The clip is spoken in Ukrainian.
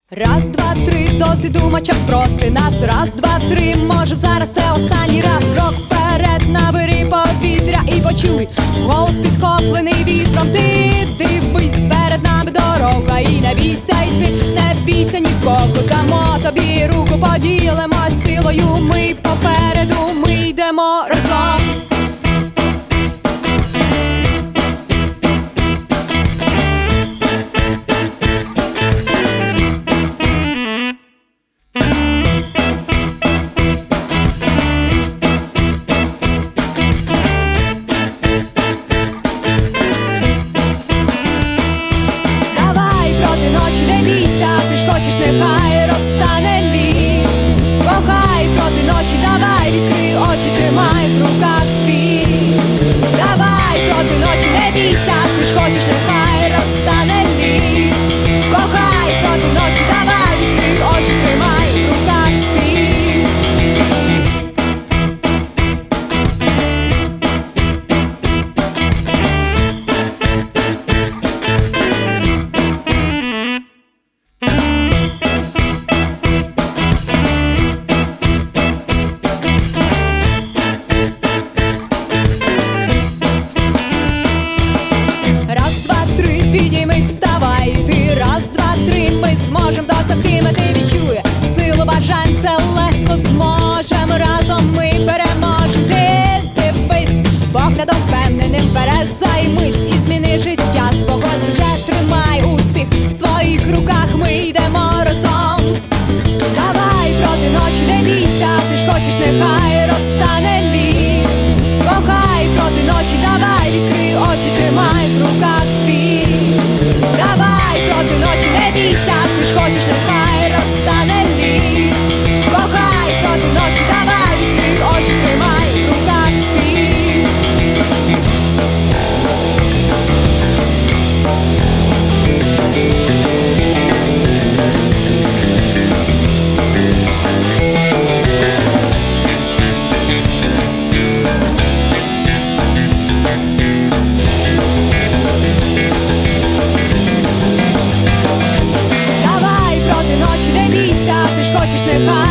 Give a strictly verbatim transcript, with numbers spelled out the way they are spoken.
Раз, два, три, досить дума, час проти нас. Раз, два, три, може зараз це останній раз. Крок вперед, набери повітря і почуй голос підхоплений вітром. Ти дивись, перед нами дорога, і не бійся йти, не бійся нікого. Дамо тобі руку, поділимось силою. Ми попереду, ми йдемо разом. Ти ж хочеш, нехай розтане лід. Кохай проти ночі, давай, відкрий очі, тримай в руках світ. Давай проти ночі, не бійся, ти ж хочеш, нехай розтане лід. Кохай проти ночі, давай, відкрий очі, тримай в руках світ. Підіймись, вставай, йди, раз, два, три, ми зможем досягти мети, відчує силу бажань, це легко зможем, разом ми переможем. Ти дивись, поглядом впевненим вперед займись і зміни життя свого. Сюжет тримай успіх в своїх руках, ми йдемо разом. Давай проти ночі, не бійся, ти ж хочеш, нехай розтане лід. Кохай проти ночі, давай, відкрий очі, тримай в руках світ. Давай проти ночі, не бійся, ти ж хочеш, нехай розтане лід. Кохай проти ночі, давай, відкрий очі, тримай в руках світ. Ти ж хочеш, нехай